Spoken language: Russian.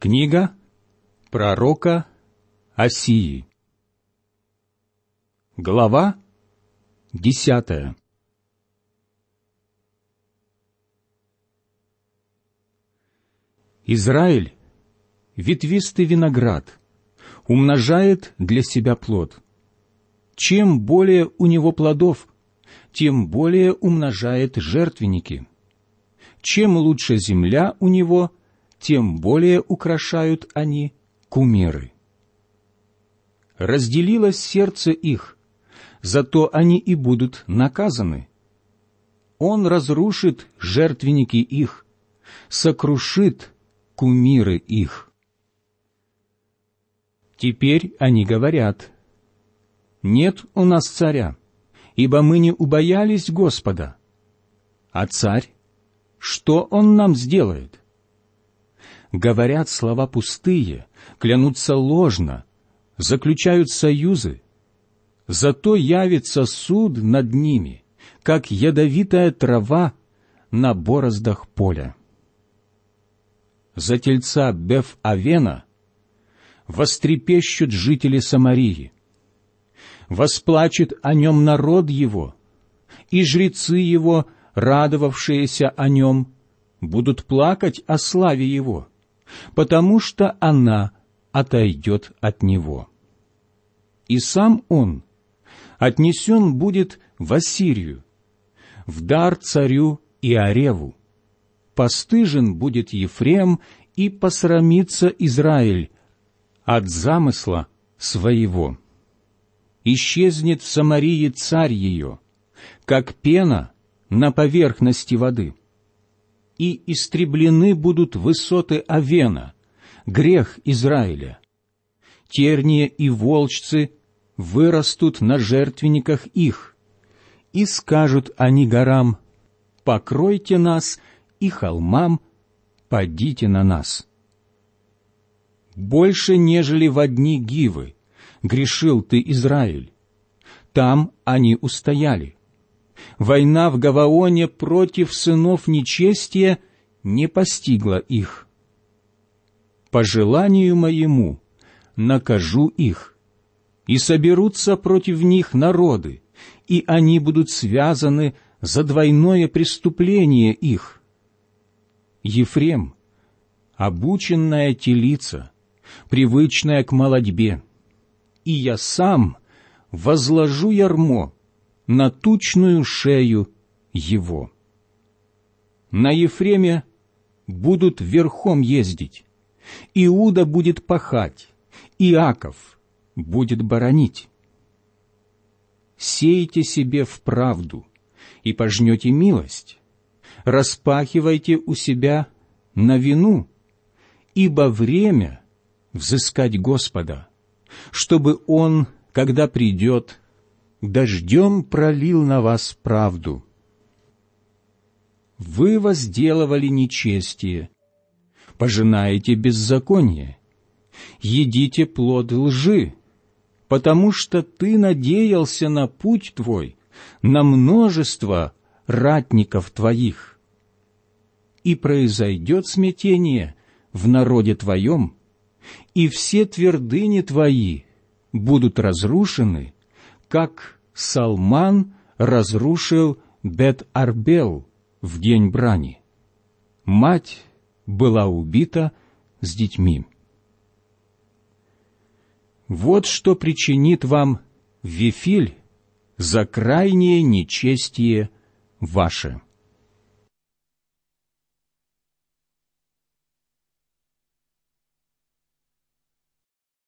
Книга пророка Осии. Глава 10. Израиль — ветвистый виноград, умножает для себя плод. Чем более у него плодов, тем более умножает жертвенники. Чем лучше земля у него, тем более украшают они кумиры. Разделилось сердце их, зато они и будут наказаны. Он разрушит жертвенники их, сокрушит кумиры их. Теперь они говорят: «Нет у нас царя, ибо мы не убоялись Господа». А царь, что он нам сделает? Говорят слова пустые, клянутся ложно, заключают союзы. Зато явится суд над ними, как ядовитая трава на бороздах поля. За тельца Беф-Авена вострепещут жители Самарии. Восплачет о нем народ его, и жрецы его, радовавшиеся о нем, будут плакать о славе его, потому что она отойдет от него. И сам он отнесен будет в Ассирию, в дар царю Иареву. Постыжен будет Ефрем, и посрамится Израиль от замысла своего. Исчезнет в Самарии царь ее, как пена на поверхности воды. И истреблены будут высоты Авена, грех Израиля. Тернии и волчцы вырастут на жертвенниках их, и скажут они горам: «Покройте нас», и холмам: «Падите на нас». Больше, нежели во дни Гивы, грешил ты, Израиль. Там они устояли. Война в Гаваоне против сынов нечестия не постигла их. По желанию моему накажу их, и соберутся против них народы, и они будут связаны за двойное преступление их. Ефрем — обученная телица, привычная к молодьбе, и я сам возложу ярмо на тучную шею его. На Ефреме будут верхом ездить, Иуда будет пахать, Иаков будет боронить. Сейте себе в правду, и пожнете милость, распахивайте у себя на вину, ибо время взыскать Господа, чтобы Он, когда придет, дождем пролил на вас правду. Вы возделывали нечестие, пожинаете беззаконие, едите плод лжи, потому что ты надеялся на путь твой, на множество ратников твоих. И произойдет смятение в народе твоем, и все твердыни твои будут разрушены, как Салман разрушил Бет-Арбел в день брани. Мать была убита с детьми. Вот что причинит вам Вифиль за крайнее нечестие ваше.